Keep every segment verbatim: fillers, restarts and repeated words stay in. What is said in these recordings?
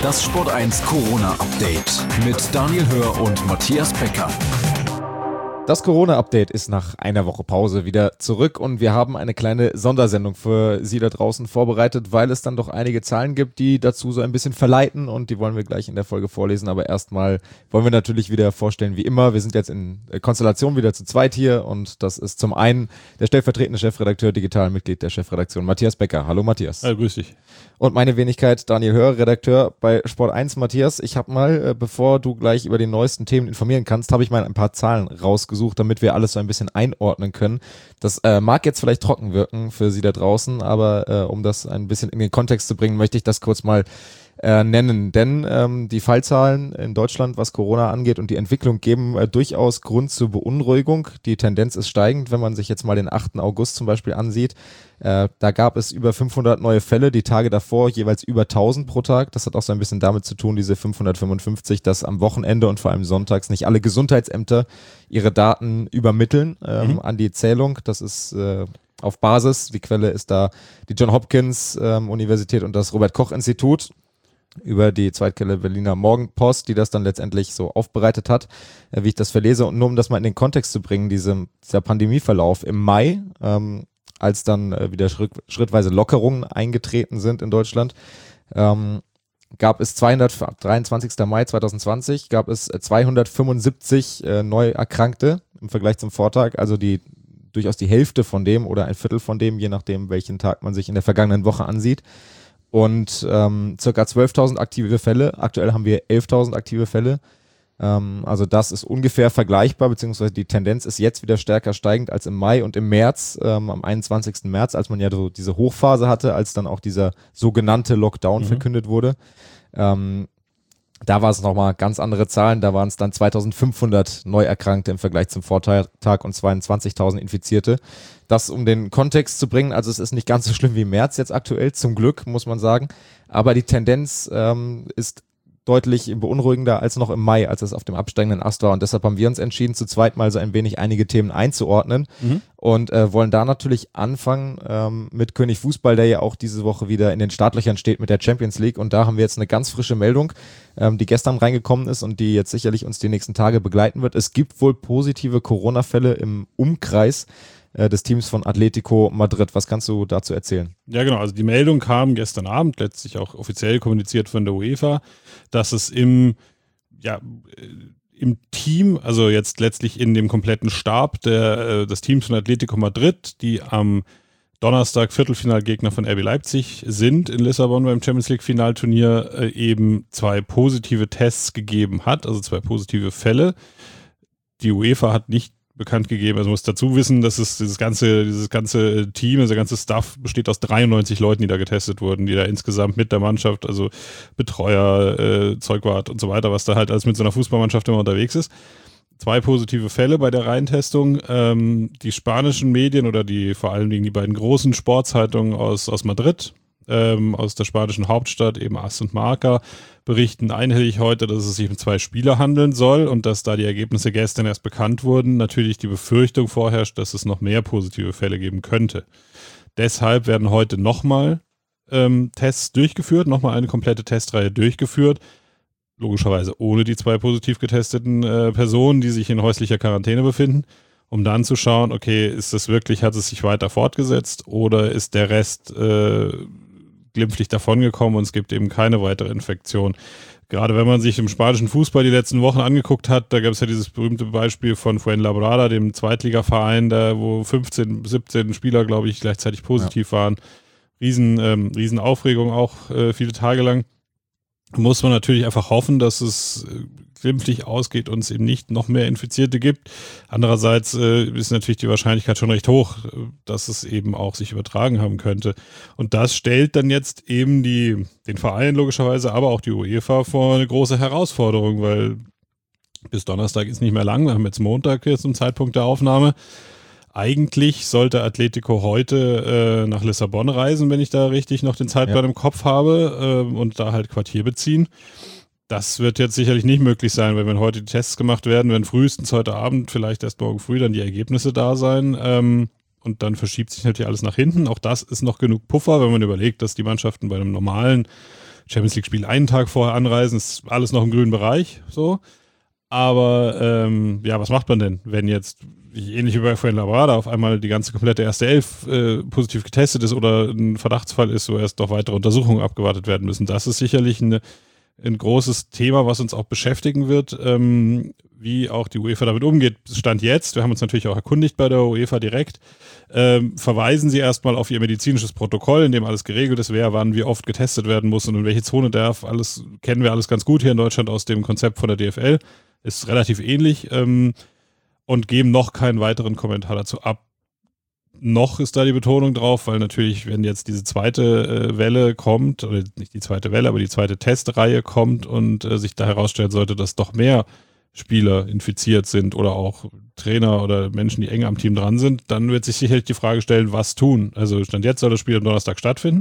Das Sport eins Corona-Update mit Daniel Hör und Matthias Becker. Das Corona-Update ist nach einer Woche Pause wieder zurück und wir haben eine kleine Sondersendung für Sie da draußen vorbereitet, weil es dann doch einige Zahlen gibt, die dazu so ein bisschen verleiten und die wollen wir gleich in der Folge vorlesen. Aber erstmal wollen wir natürlich wieder vorstellen, wie immer, wir sind jetzt in Konstellation wieder zu zweit hier und das ist zum einen der stellvertretende Chefredakteur, Digitalmitglied der Chefredaktion Matthias Becker. Hallo Matthias. Hallo, grüß dich. Und meine Wenigkeit Daniel Hör, Redakteur bei Sport eins. Matthias, ich habe mal, bevor du gleich über die neuesten Themen informieren kannst, habe ich mal ein paar Zahlen rausgesucht, damit wir alles so ein bisschen einordnen können. Das äh, mag jetzt vielleicht trocken wirken für Sie da draußen, aber äh, um das ein bisschen in den Kontext zu bringen, möchte ich das kurz mal äh, nennen. Denn ähm, die Fallzahlen in Deutschland, was Corona angeht und die Entwicklung, geben äh, durchaus Grund zur Beunruhigung. Die Tendenz ist steigend, wenn man sich jetzt mal den achten August zum Beispiel ansieht. Äh, da gab es über fünfhundert neue Fälle, die Tage davor jeweils über tausend pro Tag. Das hat auch so ein bisschen damit zu tun, diese fünfhundertfünfundfünfzig, dass am Wochenende und vor allem sonntags nicht alle Gesundheitsämter ihre Daten übermitteln ähm, mhm. an die Zählung. Das ist äh, auf Basis, die Quelle ist da die Johns Hopkins ähm, Universität und das Robert-Koch-Institut über die Zweitquelle Berliner Morgenpost, die das dann letztendlich so aufbereitet hat, äh, wie ich das verlese. Und nur um das mal in den Kontext zu bringen, diese, dieser Pandemieverlauf im Mai, ähm, als dann äh, wieder schritt, schrittweise Lockerungen eingetreten sind in Deutschland, ähm, gab es zweihundertdreiundzwanzigsten Mai zweitausendzwanzig, gab es zweihundertfünfundsiebzig äh, Neuerkrankte im Vergleich zum Vortag, also die durchaus die Hälfte von dem oder ein Viertel von dem, je nachdem, welchen Tag man sich in der vergangenen Woche ansieht. Und ähm, circa zwölftausend aktive Fälle. Aktuell haben wir elftausend aktive Fälle. Ähm, also das ist ungefähr vergleichbar, beziehungsweise die Tendenz ist jetzt wieder stärker steigend als im Mai und im März, ähm, am einundzwanzigsten März, als man ja so diese Hochphase hatte, als dann auch dieser sogenannte Lockdown mhm. verkündet wurde. Ähm, da war es nochmal ganz andere Zahlen. Da waren es dann zweitausendfünfhundert Neuerkrankte im Vergleich zum Vortag und zweiundzwanzigtausend Infizierte. Das, um den Kontext zu bringen, also es ist nicht ganz so schlimm wie im März jetzt aktuell, zum Glück, muss man sagen. Aber die Tendenz ähm, ist deutlich beunruhigender als noch im Mai, als es auf dem absteigenden Ast war. Und deshalb haben wir uns entschieden, zu zweit mal so ein wenig einige Themen einzuordnen mhm. und äh, wollen da natürlich anfangen ähm, mit König Fußball, der ja auch diese Woche wieder in den Startlöchern steht mit der Champions League. Und da haben wir jetzt eine ganz frische Meldung, ähm, die gestern reingekommen ist und die jetzt sicherlich uns die nächsten Tage begleiten wird. Es gibt wohl positive Corona-Fälle im Umkreis des Teams von Atletico Madrid. Was kannst du dazu erzählen? Ja, genau. Also die Meldung kam gestern Abend, letztlich auch offiziell kommuniziert von der UEFA, dass es im, ja, im Team, also jetzt letztlich in dem kompletten Stab der, des Teams von Atletico Madrid, die am Donnerstag Viertelfinalgegner von R B Leipzig sind in Lissabon beim Champions League Finalturnier, eben zwei positive Tests gegeben hat, also zwei positive Fälle. Die UEFA hat nicht bekannt gegeben. Also man muss dazu wissen, dass es dieses ganze, dieses ganze Team, also der ganze Staff besteht aus dreiundneunzig Leuten, die da getestet wurden, die da insgesamt mit der Mannschaft, also Betreuer, äh, Zeugwart und so weiter, was da halt alles mit so einer Fußballmannschaft immer unterwegs ist. Zwei positive Fälle bei der Reihentestung. Ähm, die spanischen Medien oder die vor allen Dingen die beiden großen Sportzeitungen aus, aus Madrid, ähm, aus der spanischen Hauptstadt, eben AS und Marca, berichten einhellig heute, dass es sich um zwei Spieler handeln soll und dass da die Ergebnisse gestern erst bekannt wurden, natürlich die Befürchtung vorherrscht, dass es noch mehr positive Fälle geben könnte. Deshalb werden heute nochmal ähm, Tests durchgeführt, nochmal eine komplette Testreihe durchgeführt, logischerweise ohne die zwei positiv getesteten äh, Personen, die sich in häuslicher Quarantäne befinden, um dann zu schauen, okay, ist das wirklich, hat es sich weiter fortgesetzt oder ist der Rest äh, glimpflich davongekommen und es gibt eben keine weitere Infektion. Gerade wenn man sich im spanischen Fußball die letzten Wochen angeguckt hat, da gab es ja dieses berühmte Beispiel von Fuenlabrada, dem Zweitligaverein, da wo fünfzehn, siebzehn Spieler, glaube ich, gleichzeitig positiv ja. waren. Riesen, ähm, riesen Aufregung auch äh, viele Tage lang. Muss man natürlich einfach hoffen, dass es äh, glimpflich ausgeht und es eben nicht noch mehr Infizierte gibt. Andererseits äh, ist natürlich die Wahrscheinlichkeit schon recht hoch, dass es eben auch sich übertragen haben könnte. Und das stellt dann jetzt eben die, den Verein logischerweise, aber auch die UEFA vor eine große Herausforderung, weil bis Donnerstag ist nicht mehr lang. Wir haben jetzt Montag jetzt zum Zeitpunkt der Aufnahme. Eigentlich sollte Atletico heute äh, nach Lissabon reisen, wenn ich da richtig noch den Zeitplan ja. im Kopf habe äh, und da halt Quartier beziehen. Das wird jetzt sicherlich nicht möglich sein, weil wenn heute die Tests gemacht werden, werden frühestens heute Abend, vielleicht erst morgen früh dann die Ergebnisse da sein. Ähm, und dann verschiebt sich natürlich alles nach hinten. Auch das ist noch genug Puffer, wenn man überlegt, dass die Mannschaften bei einem normalen Champions League-Spiel einen Tag vorher anreisen, ist alles noch im grünen Bereich, so. Aber ähm, ja, was macht man denn, wenn jetzt, ähnlich wie bei Fuenlabrada, auf einmal die ganze komplette erste Elf äh, positiv getestet ist oder ein Verdachtsfall ist, wo erst noch weitere Untersuchungen abgewartet werden müssen? Das ist sicherlich eine, ein großes Thema, was uns auch beschäftigen wird, ähm, wie auch die UEFA damit umgeht. Stand jetzt, wir haben uns natürlich auch erkundigt bei der UEFA direkt, ähm, verweisen sie erstmal auf ihr medizinisches Protokoll, in dem alles geregelt ist, wer wann wie oft getestet werden muss und in welche Zone darf. Alles kennen wir alles ganz gut hier in Deutschland aus dem Konzept von der D F L. Ist relativ ähnlich ähm, und geben noch keinen weiteren Kommentar dazu ab. Noch ist da die Betonung drauf, weil natürlich, wenn jetzt diese zweite äh, Welle kommt, oder nicht die zweite Welle, aber die zweite Testreihe kommt und äh, sich da herausstellen sollte, dass doch mehr Spieler infiziert sind oder auch Trainer oder Menschen, die eng am Team dran sind, dann wird sich sicherlich die Frage stellen, was tun. Also Stand jetzt soll das Spiel am Donnerstag stattfinden.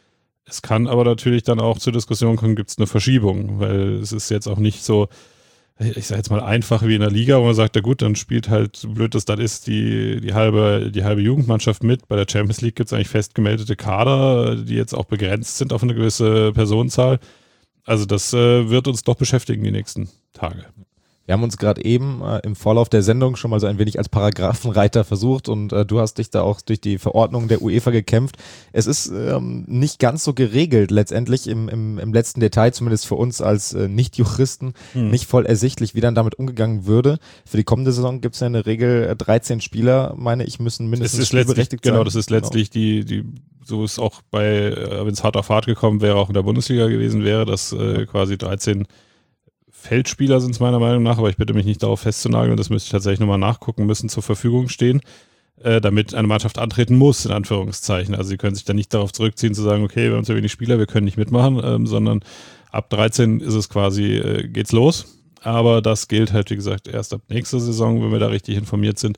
Es kann aber natürlich dann auch zur Diskussion kommen, gibt es eine Verschiebung, weil es ist jetzt auch nicht so, ich sage jetzt mal einfach wie in der Liga, wo man sagt, ja gut, dann spielt halt, so blöd das dann ist, die, die, halbe, die halbe Jugendmannschaft mit. Bei der Champions League gibt es eigentlich festgemeldete Kader, die jetzt auch begrenzt sind auf eine gewisse Personenzahl. Also das äh, wird uns doch beschäftigen die nächsten Tage. Wir haben uns gerade eben äh, im Vorlauf der Sendung schon mal so ein wenig als Paragraphenreiter versucht und äh, du hast dich da auch durch die Verordnung der UEFA gekämpft. Es ist ähm, nicht ganz so geregelt letztendlich im, im, im letzten Detail, zumindest für uns als äh, Nicht-Juristen, hm. nicht voll ersichtlich, wie dann damit umgegangen würde. Für die kommende Saison gibt es ja in der Regel äh, dreizehn Spieler, meine ich, müssen mindestens spielberechtigt sein. Genau, das ist letztlich genau. die, die, so ist auch bei, äh, wenn es hart auf hart gekommen wäre, auch in der Bundesliga gewesen wäre, dass äh, quasi dreizehn Feldspieler sind es meiner Meinung nach, aber ich bitte mich nicht darauf festzunageln, das müsste ich tatsächlich nochmal nachgucken, müssen zur Verfügung stehen, äh, damit eine Mannschaft antreten muss, in Anführungszeichen. Also sie können sich dann nicht darauf zurückziehen, zu sagen, okay, wir haben zu wenig Spieler, wir können nicht mitmachen, ähm, sondern ab dreizehn ist es quasi, äh, geht's los. Aber das gilt halt, wie gesagt, erst ab nächster Saison, wenn wir da richtig informiert sind.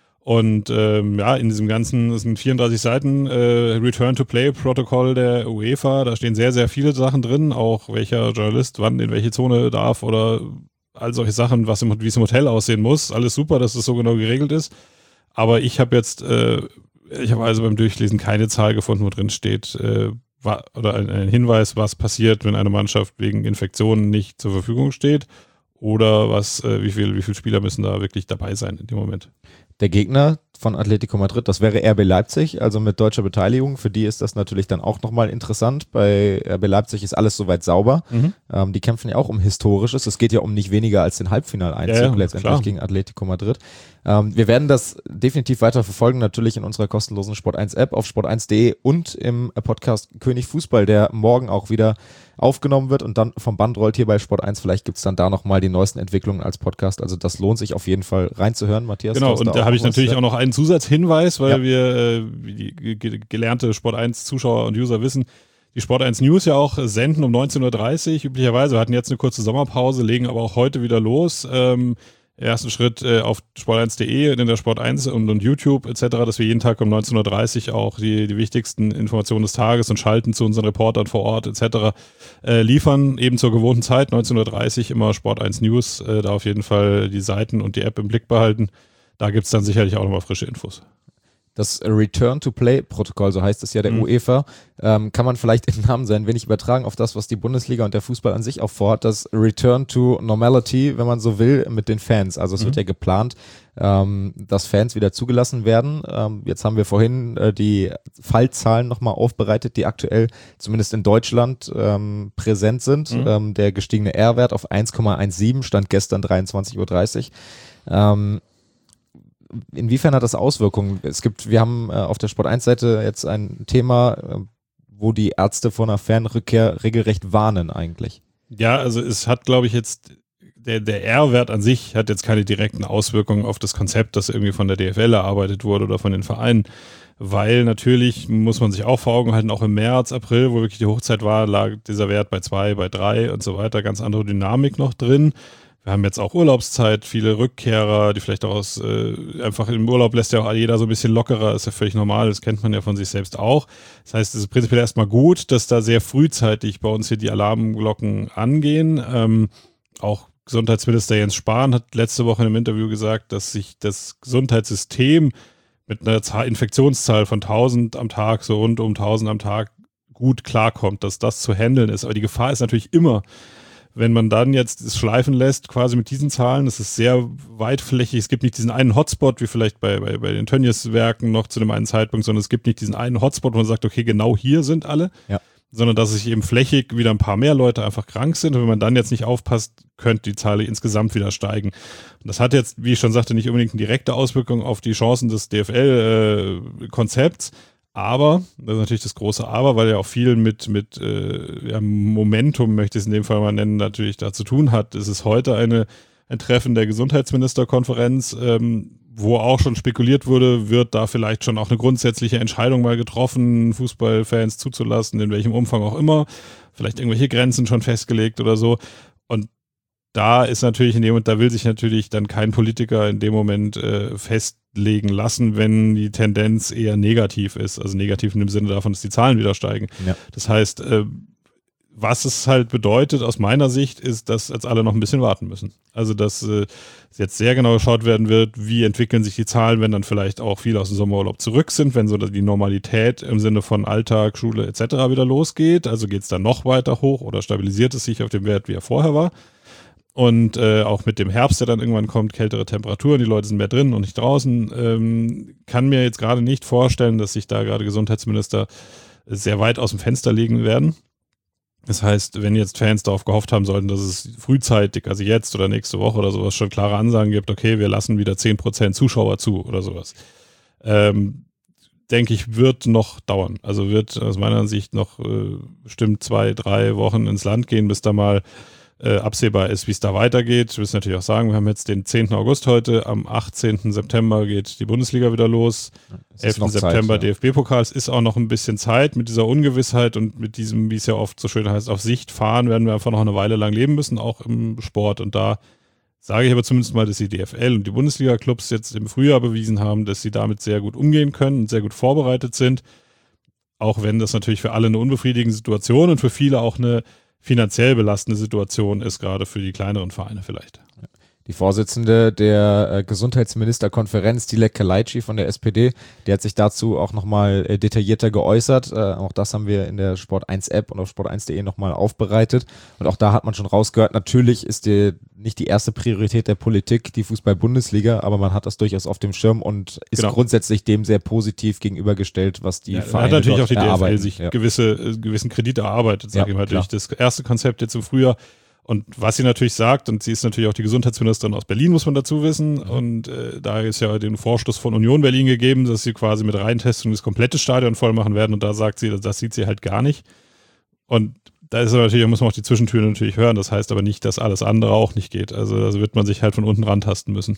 Und ähm, ja, in diesem ganzen, das sind vierunddreißig Seiten äh, Return-to-Play-Protokoll der UEFA, da stehen sehr, sehr viele Sachen drin, auch welcher Journalist wann in welche Zone darf oder all solche Sachen, was im, wie es im Hotel aussehen muss. Alles super, dass es so genau geregelt ist. Aber ich habe jetzt, äh, ich habe also beim Durchlesen keine Zahl gefunden, wo drin steht, äh, wa- oder ein, ein Hinweis, was passiert, wenn eine Mannschaft wegen Infektionen nicht zur Verfügung steht oder was, äh, wie viel, wie viele Spieler müssen da wirklich dabei sein in dem Moment. Der Gegner von Atletico Madrid, das wäre R B Leipzig, also mit deutscher Beteiligung. Für die ist das natürlich dann auch nochmal interessant. Bei R B Leipzig ist alles soweit sauber. Mhm. Ähm, die kämpfen ja auch um Historisches. Es geht ja um nicht weniger als den Halbfinaleinzug ja, ja, letztendlich klar. Gegen Atletico Madrid. Ähm, wir werden das definitiv weiter verfolgen, natürlich in unserer kostenlosen Sport eins App auf sport eins punkt de und im Podcast König Fußball, der morgen auch wieder aufgenommen wird und dann vom Band rollt hier bei Sport eins. Vielleicht gibt es dann da nochmal die neuesten Entwicklungen als Podcast. Also das lohnt sich auf jeden Fall reinzuhören, Matthias. Genau, und da, da habe ich natürlich auch noch einen Zusatzhinweis, weil ja. wir, äh, wie die ge- gelernte Sport eins Zuschauer und User wissen, die Sport eins News ja auch senden um neunzehn Uhr dreißig üblicherweise. Wir hatten jetzt eine kurze Sommerpause, legen aber auch heute wieder los. Ähm, ersten Schritt äh, auf sport eins punkt de, in der Sport eins und, und YouTube et cetera, dass wir jeden Tag um neunzehn Uhr dreißig auch die, die wichtigsten Informationen des Tages und Schalten zu unseren Reportern vor Ort et cetera äh, liefern, eben zur gewohnten Zeit, neunzehn Uhr dreißig immer Sport eins News, äh, da auf jeden Fall die Seiten und die App im Blick behalten. Da gibt es dann sicherlich auch nochmal frische Infos. Das Return-to-Play-Protokoll, so heißt es ja der mhm. UEFA, ähm, kann man vielleicht im Namen sein, wenig übertragen auf das, was die Bundesliga und der Fußball an sich auch vorhat, das Return-to-Normality, wenn man so will, mit den Fans. Also es mhm. wird ja geplant, ähm, dass Fans wieder zugelassen werden. Ähm, jetzt haben wir vorhin äh, die Fallzahlen nochmal aufbereitet, die aktuell zumindest in Deutschland ähm, präsent sind. Mhm. Ähm, der gestiegene R-Wert auf eins Komma siebzehn stand gestern dreiundzwanzig Uhr dreißig. Ähm, Inwiefern hat das Auswirkungen? Es gibt, wir haben äh, auf der Sport eins Seite jetzt ein Thema, äh, wo die Ärzte vor einer Fernrückkehr regelrecht warnen eigentlich. Ja, also es hat, glaube ich, jetzt, der, der R-Wert an sich hat jetzt keine direkten Auswirkungen auf das Konzept, das irgendwie von der D F L erarbeitet wurde oder von den Vereinen, weil natürlich muss man sich auch vor Augen halten, auch im März, April, wo wirklich die Hochzeit war, lag dieser Wert bei zwei, bei drei und so weiter, ganz andere Dynamik noch drin. Wir haben jetzt auch Urlaubszeit, viele Rückkehrer, die vielleicht auch aus, äh, einfach im Urlaub lässt ja auch jeder so ein bisschen lockerer, ist ja völlig normal, das kennt man ja von sich selbst auch. Das heißt, es ist prinzipiell erstmal gut, dass da sehr frühzeitig bei uns hier die Alarmglocken angehen. Ähm, auch Gesundheitsminister Jens Spahn hat letzte Woche in einem Interview gesagt, dass sich das Gesundheitssystem mit einer Zahl, Infektionszahl von tausend am Tag, so rund um tausend am Tag, gut klarkommt, dass das zu handeln ist. Aber die Gefahr ist natürlich immer, wenn man dann jetzt es schleifen lässt, quasi mit diesen Zahlen, das ist sehr weitflächig, es gibt nicht diesen einen Hotspot, wie vielleicht bei, bei, bei den Tönnies-Werken noch zu dem einen Zeitpunkt, sondern es gibt nicht diesen einen Hotspot, wo man sagt, okay, genau hier sind alle, ja. sondern dass sich eben flächig wieder ein paar mehr Leute einfach krank sind. Und wenn man dann jetzt nicht aufpasst, könnte die Zahl insgesamt wieder steigen. Und das hat jetzt, wie ich schon sagte, nicht unbedingt eine direkte Auswirkung auf die Chancen des D F L-Konzepts, aber, das ist natürlich das große Aber, weil ja auch viel mit, mit äh, ja, Momentum, möchte ich es in dem Fall mal nennen, natürlich da zu tun hat. Es ist heute eine, ein Treffen der Gesundheitsministerkonferenz, ähm, wo auch schon spekuliert wurde, wird da vielleicht schon auch eine grundsätzliche Entscheidung mal getroffen, Fußballfans zuzulassen, in welchem Umfang auch immer, vielleicht irgendwelche Grenzen schon festgelegt oder so. Und da ist natürlich in dem Moment, da will sich natürlich dann kein Politiker in dem Moment äh, festlegen lassen, wenn die Tendenz eher negativ ist. Also negativ in dem Sinne davon, dass die Zahlen wieder steigen. Ja. Das heißt, äh, was es halt bedeutet aus meiner Sicht, ist, dass jetzt alle noch ein bisschen warten müssen. Also, dass äh, jetzt sehr genau geschaut werden wird, wie entwickeln sich die Zahlen, wenn dann vielleicht auch viele aus dem Sommerurlaub zurück sind, wenn so die Normalität im Sinne von Alltag, Schule et cetera wieder losgeht. Also geht es dann noch weiter hoch oder stabilisiert es sich auf dem Wert, wie er vorher war. Und äh, auch mit dem Herbst, der dann irgendwann kommt, kältere Temperaturen, die Leute sind mehr drin und nicht draußen, ähm, kann mir jetzt gerade nicht vorstellen, dass sich da gerade Gesundheitsminister sehr weit aus dem Fenster legen werden. Das heißt, wenn jetzt Fans darauf gehofft haben sollten, dass es frühzeitig, also jetzt oder nächste Woche oder sowas, schon klare Ansagen gibt, okay, wir lassen wieder zehn Prozent Zuschauer zu oder sowas, ähm, denke ich, wird noch dauern. Also wird aus meiner Sicht noch äh, bestimmt zwei, drei Wochen ins Land gehen, bis da mal Äh, absehbar ist, wie es da weitergeht. Wir müssen natürlich auch sagen, wir haben jetzt den zehnten August heute, am achtzehnten September geht die Bundesliga wieder los, elften September Zeit, ja. D F B-Pokal, es ist auch noch ein bisschen Zeit mit dieser Ungewissheit und mit diesem, wie es ja oft so schön heißt, auf Sicht fahren, werden wir einfach noch eine Weile lang leben müssen, auch im Sport, und da sage ich aber zumindest mal, dass die D F L und die Bundesliga-Clubs jetzt im Frühjahr bewiesen haben, dass sie damit sehr gut umgehen können und sehr gut vorbereitet sind, auch wenn das natürlich für alle eine unbefriedigende Situation und für viele auch eine finanziell belastende Situation ist, gerade für die kleineren Vereine vielleicht. Die Vorsitzende der äh, Gesundheitsministerkonferenz, Dilek Kalaitschi von der S P D, die hat sich dazu auch nochmal äh, detaillierter geäußert. Äh, auch das haben wir in der Sport eins App und auf sport eins punkt de nochmal aufbereitet. Und auch da hat man schon rausgehört, natürlich ist die, nicht die erste Priorität der Politik die Fußball-Bundesliga, aber man hat das durchaus auf dem Schirm und ist genau. grundsätzlich dem sehr positiv gegenübergestellt, was die ja, Vereine hat natürlich auch die erarbeiten. D F L sich ja. gewisse, äh, gewissen Kredit erarbeitet, sage ja, ich mal, durch das erste Konzept jetzt im Frühjahr. Und was sie natürlich sagt, und sie ist natürlich auch die Gesundheitsministerin aus Berlin, muss man dazu wissen, und äh, da ist ja den Vorstoß von Union Berlin gegeben, dass sie quasi mit Reintestung das komplette Stadion voll machen werden, und da sagt sie, das sieht sie halt gar nicht. Und da ist natürlich, da muss man auch die Zwischentüren natürlich hören, das heißt aber nicht, dass alles andere auch nicht geht. Also da wird man sich halt von unten rantasten müssen.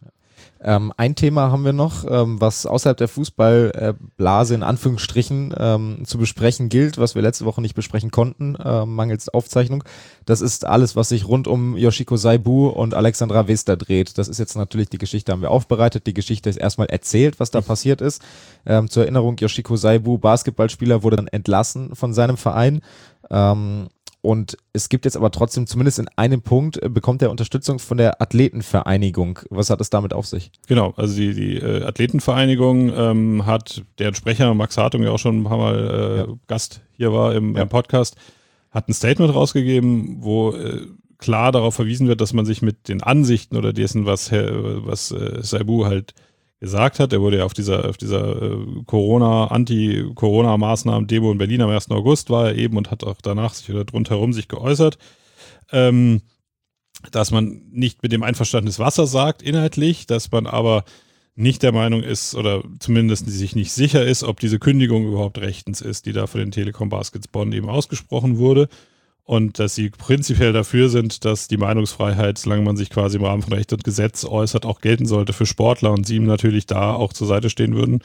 Ähm, ein Thema haben wir noch, ähm, was außerhalb der Fußballblase in Anführungsstrichen ähm, zu besprechen gilt, was wir letzte Woche nicht besprechen konnten, äh, mangels Aufzeichnung. Das ist alles, was sich rund um Yoshiko Saibu und Alexandra Wester dreht. Das ist jetzt natürlich die Geschichte, haben wir aufbereitet. Die Geschichte ist erstmal erzählt, was da passiert ist. Ähm, zur Erinnerung, Yoshiko Saibu, Basketballspieler, wurde dann entlassen von seinem Verein. Ähm, Und es gibt jetzt aber trotzdem, zumindest in einem Punkt, bekommt er Unterstützung von der Athletenvereinigung. Was hat es damit auf sich? Genau, also die, die äh, Athletenvereinigung ähm, hat, deren Sprecher Max Hartung ja auch schon ein paar Mal äh, ja. Gast hier war im, ja. im Podcast, hat ein Statement rausgegeben, wo äh, klar darauf verwiesen wird, dass man sich mit den Ansichten oder dessen, was, was äh, Saibu halt gesagt hat. Er wurde ja auf dieser, auf dieser äh, Corona, Anti-Corona-Maßnahmen-Demo in Berlin am ersten August war er eben und hat auch danach sich oder rundherum sich geäußert, ähm, dass man nicht mit dem einverstanden ist, was er sagt, inhaltlich, dass man aber nicht der Meinung ist oder zumindest sich nicht sicher ist, ob diese Kündigung überhaupt rechtens ist, die da für den Telekom Baskets Bonn eben ausgesprochen wurde. Und dass sie prinzipiell dafür sind, dass die Meinungsfreiheit, solange man sich quasi im Rahmen von Recht und Gesetz äußert, auch gelten sollte für Sportler, und sie ihm natürlich da auch zur Seite stehen würden,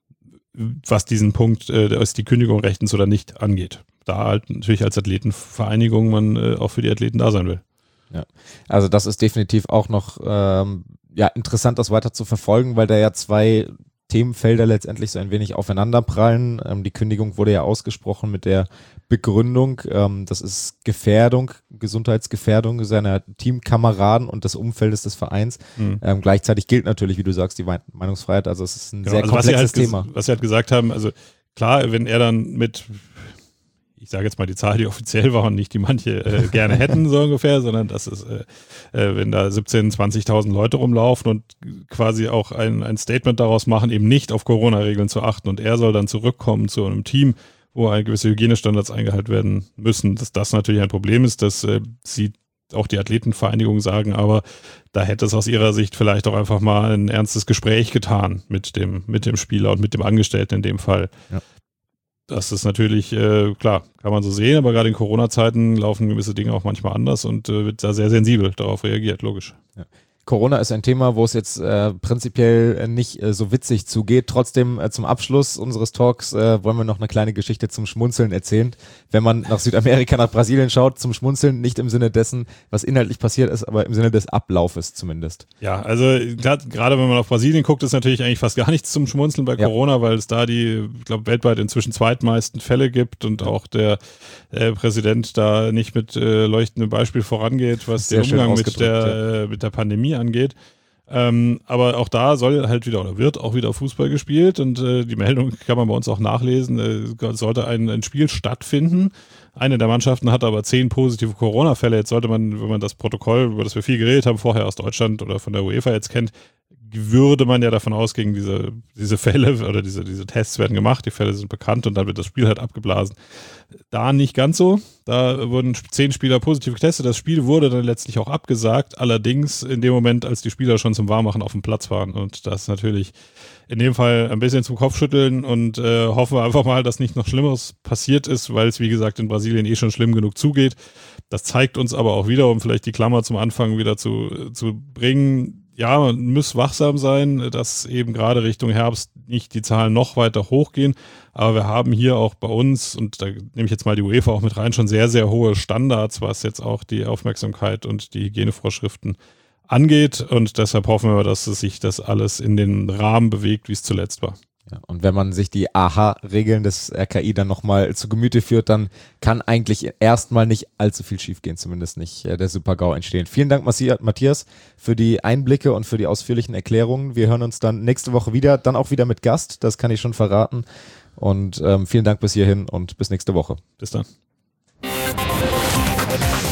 was diesen Punkt, äh, ist die Kündigung rechtens oder nicht, angeht. Da halt natürlich als Athletenvereinigung man äh, auch für die Athleten da sein will. Ja, also das ist definitiv auch noch ähm, ja, interessant, das weiter zu verfolgen, weil da ja zwei Themenfelder letztendlich so ein wenig aufeinanderprallen. Ähm, die Kündigung wurde ja ausgesprochen mit der Begründung, ähm, das ist Gefährdung, Gesundheitsgefährdung seiner Teamkameraden und des Umfeldes des Vereins. Mhm. Ähm, gleichzeitig gilt natürlich, wie du sagst, die Meinungsfreiheit, also es ist ein genau, sehr also komplexes was Thema. Was sie halt gesagt haben, also klar, wenn er dann mit ich sage jetzt mal die Zahl, die offiziell war und nicht die manche äh, gerne hätten, so ungefähr, sondern dass es, äh, äh, wenn da siebzehntausend, zwanzigtausend Leute rumlaufen und quasi auch ein, ein Statement daraus machen, eben nicht auf Corona-Regeln zu achten und er soll dann zurückkommen zu einem Team, wo eine gewisse Hygienestandards eingehalten werden müssen, dass das natürlich ein Problem ist, dass äh, sie auch die Athletenvereinigung sagen, aber da hätte es aus ihrer Sicht vielleicht auch einfach mal ein ernstes Gespräch getan mit dem, mit dem Spieler und mit dem Angestellten in dem Fall. Ja. Das ist natürlich, äh, klar, kann man so sehen, aber gerade in Corona-Zeiten laufen gewisse Dinge auch manchmal anders und äh, wird da sehr sensibel darauf reagiert, logisch. Ja. Corona ist ein Thema, wo es jetzt äh, prinzipiell nicht äh, so witzig zugeht. Trotzdem äh, zum Abschluss unseres Talks äh, wollen wir noch eine kleine Geschichte zum Schmunzeln erzählen. Wenn man nach Südamerika, nach Brasilien schaut, zum Schmunzeln nicht im Sinne dessen, was inhaltlich passiert ist, aber im Sinne des Ablaufes zumindest. Ja, also gerade wenn man auf Brasilien guckt, ist natürlich eigentlich fast gar nichts zum Schmunzeln bei Corona, ja. weil es da die, ich glaube, weltweit inzwischen zweitmeisten Fälle gibt und auch der äh, Präsident da nicht mit äh, leuchtendem Beispiel vorangeht, was den Umgang mit der, ja. äh, mit der Pandemie angeht. Ähm, aber auch da soll halt wieder oder wird auch wieder Fußball gespielt und äh, die Meldung kann man bei uns auch nachlesen, äh, sollte ein, ein Spiel stattfinden. Eine der Mannschaften hat aber zehn positive Corona-Fälle. Jetzt sollte man, wenn man das Protokoll, über das wir viel geredet haben, vorher aus Deutschland oder von der UEFA jetzt kennt, würde man ja davon ausgehen, diese, diese Fälle oder diese, diese Tests werden gemacht, die Fälle sind bekannt und dann wird das Spiel halt abgeblasen. Da nicht ganz so. Da wurden zehn Spieler positiv getestet. Das Spiel wurde dann letztlich auch abgesagt, allerdings in dem Moment, als die Spieler schon zum Warmmachen auf dem Platz waren. Und das natürlich in dem Fall ein bisschen zum Kopfschütteln und äh, hoffen wir einfach mal, dass nicht noch Schlimmeres passiert ist, weil es, wie gesagt, in Brasilien eh schon schlimm genug zugeht. Das zeigt uns aber auch wieder, um vielleicht die Klammer zum Anfang wieder zu, zu bringen, ja, man muss wachsam sein, dass eben gerade Richtung Herbst nicht die Zahlen noch weiter hochgehen. Aber wir haben hier auch bei uns, und da nehme ich jetzt mal die UEFA auch mit rein, schon sehr, sehr hohe Standards, was jetzt auch die Aufmerksamkeit und die Hygienevorschriften angeht. Und deshalb hoffen wir, dass es sich das alles in den Rahmen bewegt, wie es zuletzt war. Ja, und wenn man sich die A H-Regeln des R K I dann nochmal zu Gemüte führt, dann kann eigentlich erstmal nicht allzu viel schiefgehen, zumindest nicht äh, der Super-GAU entstehen. Vielen Dank, Matthias, für die Einblicke und für die ausführlichen Erklärungen. Wir hören uns dann nächste Woche wieder, dann auch wieder mit Gast, das kann ich schon verraten. Und ähm, vielen Dank bis hierhin und bis nächste Woche. Bis dann.